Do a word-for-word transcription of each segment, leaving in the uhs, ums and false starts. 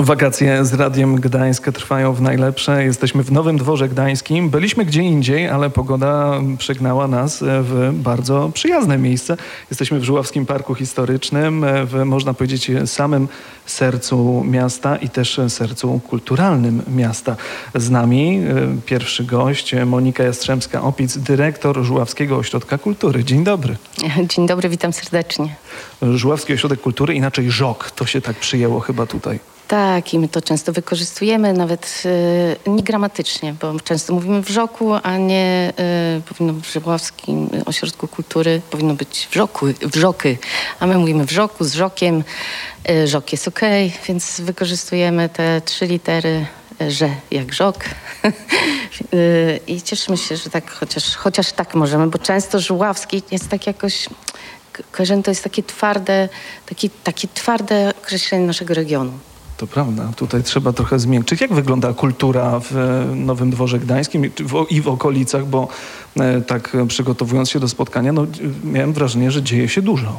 Wakacje z Radiem Gdańsk trwają w najlepsze. Jesteśmy w Nowym Dworze Gdańskim. Byliśmy gdzie indziej, ale pogoda przygnała nas w bardzo przyjazne miejsce. Jesteśmy w Żuławskim Parku Historycznym, w, można powiedzieć, samym sercu miasta i też sercu kulturalnym miasta. Z nami pierwszy gość, Monika Jastrzębska-Opic, dyrektor Żuławskiego Ośrodka Kultury. Dzień dobry. Dzień dobry, witam serdecznie. Żuławski Ośrodek Kultury, inaczej żok, to się tak przyjęło chyba tutaj. Tak, i my to często wykorzystujemy, nawet y, niegramatycznie, bo często mówimy w żoku, a nie y, powinno w Żuławskim Ośrodku Kultury powinno być w żoku, w żoky, a my mówimy w żoku, z żokiem. Y, żok jest okej, okay, więc wykorzystujemy te trzy litery, y, że jak żok. y, I cieszymy się, że tak chociaż, chociaż tak możemy, bo często Żuławski jest tak jakoś... Kojarzenie to jest takie twarde, takie, takie twarde określenie naszego regionu. To prawda, tutaj trzeba trochę zmiękczyć. Jak wygląda kultura w Nowym Dworze Gdańskim i w okolicach, bo tak przygotowując się do spotkania, no, miałem wrażenie, że dzieje się dużo.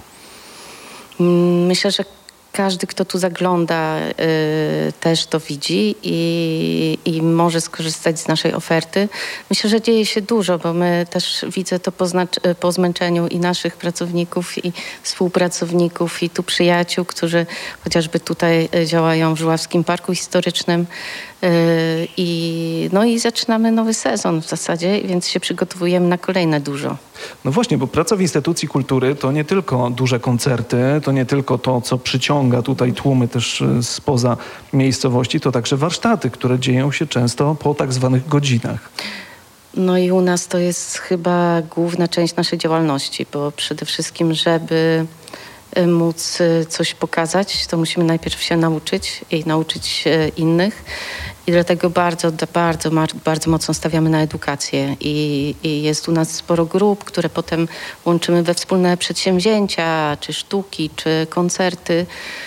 Myślę, że każdy, kto tu zagląda, y, też to widzi i, i może skorzystać z naszej oferty. Myślę, że dzieje się dużo, bo my też widzę to po, znacz- po zmęczeniu i naszych pracowników, i współpracowników, i tu przyjaciół, którzy chociażby tutaj działają w Żuławskim Parku Historycznym. Y, i, no i zaczynamy nowy sezon w zasadzie, więc się przygotowujemy na kolejne dużo. No właśnie, bo praca w instytucji kultury to nie tylko duże koncerty, to nie tylko to, co przyciąga tutaj tłumy też spoza miejscowości, to także warsztaty, które dzieją się często po tak zwanych godzinach. No i u nas to jest chyba główna część naszej działalności, bo przede wszystkim, żeby móc coś pokazać, to musimy najpierw się nauczyć i nauczyć innych. I dlatego bardzo, bardzo, bardzo mocno stawiamy na edukację. I, I jest u nas sporo grup, które potem łączymy we wspólne przedsięwzięcia, czy sztuki, czy koncerty.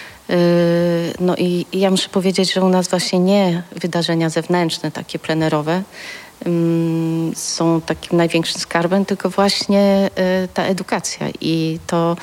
No i, i ja muszę powiedzieć, że u nas właśnie nie wydarzenia zewnętrzne, takie plenerowe, są takim największym skarbem, tylko właśnie ta edukacja i to,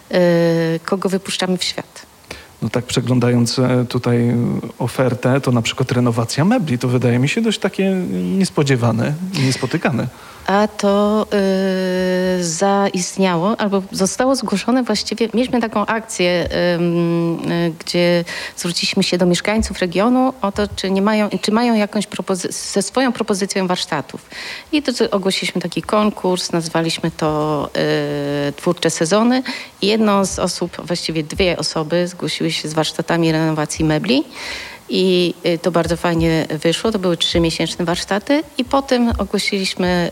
kogo wypuszczamy w świat. No tak przeglądając tutaj ofertę, to na przykład renowacja mebli, to wydaje mi się dość takie niespodziewane i niespotykane. A to yy, zaistniało, albo zostało zgłoszone właściwie, mieliśmy taką akcję, yy, yy, gdzie zwróciliśmy się do mieszkańców regionu o to, czy nie mają, czy mają jakąś propozy- ze swoją propozycją warsztatów. I to ogłosiliśmy taki konkurs, nazwaliśmy to yy, Twórcze Sezony. I jedną z osób, właściwie dwie osoby zgłosiły się z warsztatami renowacji mebli. I to bardzo fajnie wyszło. To były trzymiesięczne warsztaty i potem ogłosiliśmy,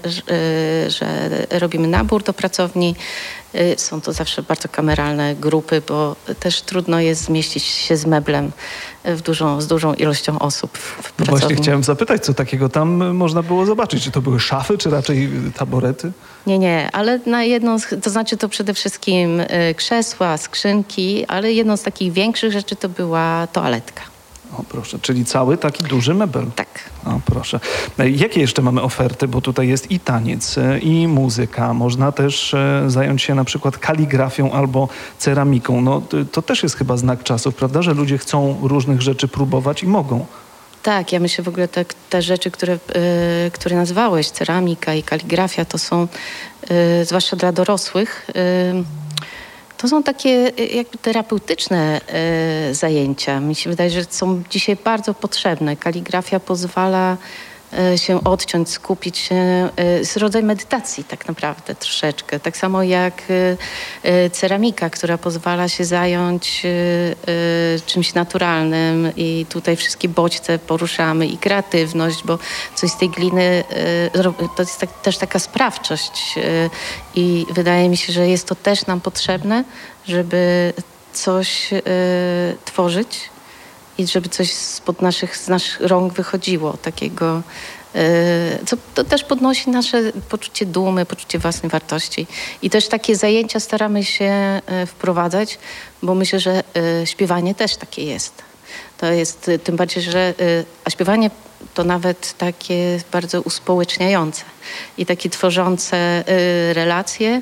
że robimy nabór do pracowni. Są to zawsze bardzo kameralne grupy, bo też trudno jest zmieścić się z meblem w dużą, z dużą ilością osób w pracowni. Właśnie chciałem zapytać, co takiego tam można było zobaczyć? Czy to były szafy, czy raczej taborety? Nie, nie, ale na jedną, to znaczy to przede wszystkim krzesła, skrzynki, ale jedną z takich większych rzeczy to była toaletka. O proszę, czyli cały taki duży mebel. Tak. O proszę. Jakie jeszcze mamy oferty? Bo tutaj jest i taniec, i muzyka. Można też zająć się na przykład kaligrafią albo ceramiką. No to też jest chyba znak czasów, prawda? Że ludzie chcą różnych rzeczy próbować i mogą. Tak, ja myślę w ogóle te, te rzeczy, które, y, które nazwałeś, ceramika i kaligrafia, to są y, zwłaszcza dla dorosłych, y, to są takie jakby terapeutyczne y, zajęcia. Mi się wydaje, że są dzisiaj bardzo potrzebne. Kaligrafia pozwala y, się odciąć, skupić się. Y, jest rodzaj medytacji tak naprawdę troszeczkę. Tak samo jak y, y, ceramika, która pozwala się zająć y, y, czymś naturalnym i tutaj wszystkie bodźce poruszamy i kreatywność, bo coś z tej gliny y, to jest tak, też taka sprawczość y, i wydaje mi się, że jest to też nam potrzebne, żeby coś y, tworzyć i żeby coś spod naszych, z naszych rąk wychodziło, takiego, y, co to też podnosi nasze poczucie dumy, poczucie własnej wartości. I też takie zajęcia staramy się y, wprowadzać, bo myślę, że y, śpiewanie też takie jest. To jest y, tym bardziej, że y, a śpiewanie to nawet takie bardzo uspołeczniające i takie tworzące y, relacje,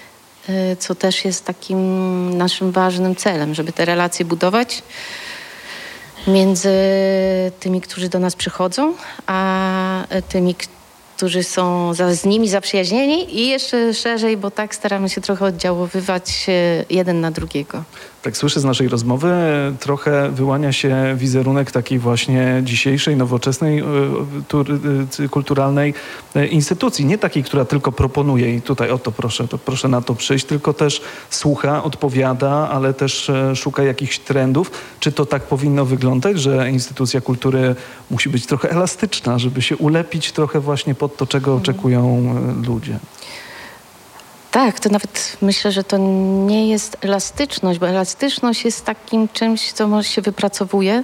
y, co też jest takim naszym ważnym celem, żeby te relacje budować Między tymi, którzy do nas przychodzą, a tymi, którzy są za, z nimi zaprzyjaźnieni i jeszcze szerzej, bo tak staramy się trochę oddziaływać jeden na drugiego. Tak słyszę z naszej rozmowy, trochę wyłania się wizerunek takiej właśnie dzisiejszej, nowoczesnej, kulturalnej instytucji. Nie takiej, która tylko proponuje i tutaj oto proszę, to proszę na to przyjść, tylko też słucha, odpowiada, ale też szuka jakichś trendów. Czy to tak powinno wyglądać, że instytucja kultury musi być trochę elastyczna, żeby się ulepić trochę właśnie pod to, czego oczekują ludzie? Tak, to nawet myślę, że to nie jest elastyczność, bo elastyczność jest takim czymś, co może się wypracowuje,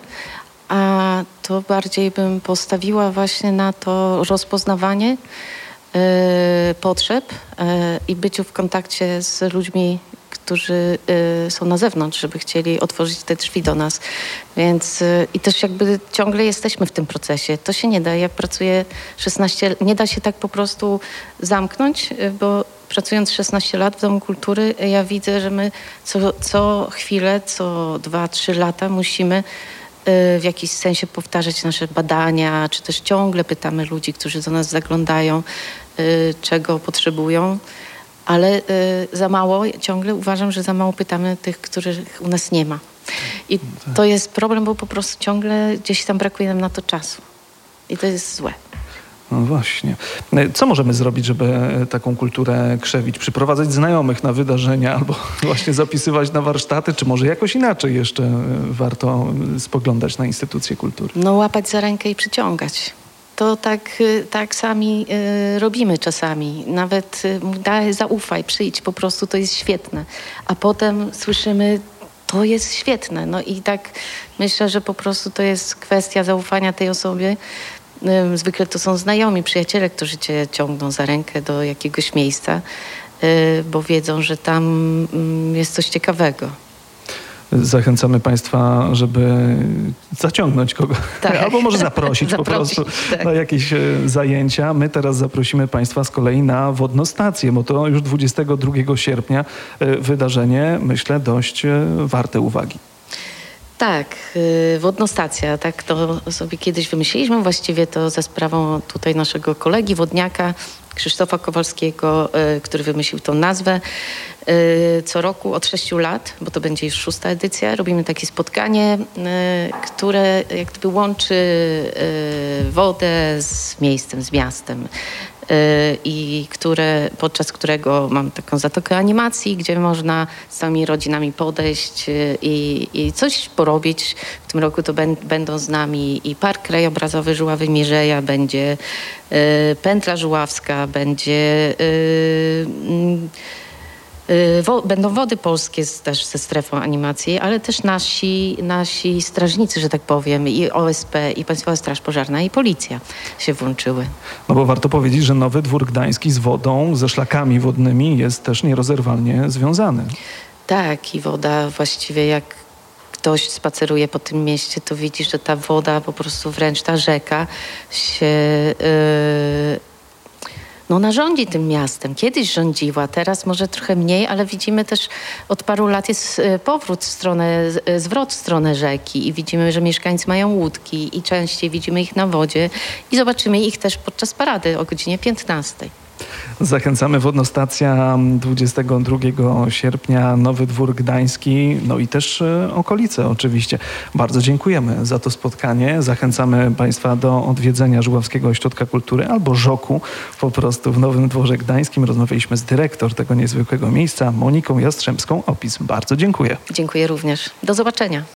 a to bardziej bym postawiła właśnie na to rozpoznawanie y, potrzeb y, i byciu w kontakcie z ludźmi, którzy y, są na zewnątrz, żeby chcieli otworzyć te drzwi do nas. Więc y, i też jakby ciągle jesteśmy w tym procesie. To się nie da. Ja pracuję szesnaście, nie da się tak po prostu zamknąć, y, bo pracując szesnaście lat w Domu Kultury, ja widzę, że my co, co chwilę, co dwa, trzy lata musimy y, w jakiś sensie powtarzać nasze badania, czy też ciągle pytamy ludzi, którzy do nas zaglądają, y, czego potrzebują. Ale y, za mało, ciągle uważam, że za mało pytamy tych, których u nas nie ma. I to jest problem, bo po prostu ciągle gdzieś tam brakuje nam na to czasu. I to jest złe. No właśnie. Co możemy zrobić, żeby taką kulturę krzewić? Przyprowadzać znajomych na wydarzenia albo właśnie zapisywać na warsztaty, czy może jakoś inaczej jeszcze warto spoglądać na instytucje kultury? No łapać za rękę i przyciągać. To tak, tak sami y, robimy czasami. Nawet y, daj, zaufaj, przyjdź, po prostu to jest świetne. A potem słyszymy, to jest świetne. No i tak myślę, że po prostu to jest kwestia zaufania tej osobie. Y, zwykle to są znajomi, przyjaciele, którzy cię ciągną za rękę do jakiegoś miejsca, y, bo wiedzą, że tam y, jest coś ciekawego. Zachęcamy Państwa, żeby zaciągnąć kogoś, tak. albo może zaprosić, zaprosić po prostu tak. na jakieś zajęcia. My teraz zaprosimy Państwa z kolei na wodnostację, bo to już dwudziestego drugiego sierpnia wydarzenie, myślę, dość warte uwagi. Tak, wodnostacja, tak to sobie kiedyś wymyśliliśmy, właściwie to za sprawą tutaj naszego kolegi wodniaka, Krzysztofa Kowalskiego, który wymyślił tą nazwę. Co roku od sześciu lat, bo to będzie już szósta edycja, robimy takie spotkanie, które jak gdyby łączy wodę z miejscem, z miastem. I które, podczas którego mam taką zatokę animacji, gdzie można z całymi rodzinami podejść i, i coś porobić. W tym roku to ben, będą z nami i Park Krajobrazowy Żuławy Mierzeja, będzie y, Pętla Żuławska, będzie y, y, wo, będą Wody Polskie z, też ze strefą animacji, ale też nasi, nasi strażnicy, że tak powiem, i O S P, i Państwowa Straż Pożarna, i Policja się włączyły. No bo warto powiedzieć, że Nowy Dwór Gdański z wodą, ze szlakami wodnymi jest też nierozerwalnie związany. Tak, i woda właściwie jak ktoś spaceruje po tym mieście, to widzi, że ta woda, po prostu wręcz ta rzeka się... Yy, No ona rządzi tym miastem. Kiedyś rządziła, teraz może trochę mniej, ale widzimy też od paru lat jest powrót w stronę, zwrot w stronę rzeki i widzimy, że mieszkańcy mają łódki i częściej widzimy ich na wodzie i zobaczymy ich też podczas parady o godzinie piętnastej. Zachęcamy, wodnostacja dwudziestego drugiego sierpnia, Nowy Dwór Gdański, no i też okolice oczywiście. Bardzo dziękujemy za to spotkanie. Zachęcamy Państwa do odwiedzenia Żuławskiego Ośrodka Kultury albo żoku po prostu w Nowym Dworze Gdańskim. Rozmawialiśmy z dyrektor tego niezwykłego miejsca, Moniką Jastrzębską-Opis. Bardzo dziękuję. Dziękuję również. Do zobaczenia.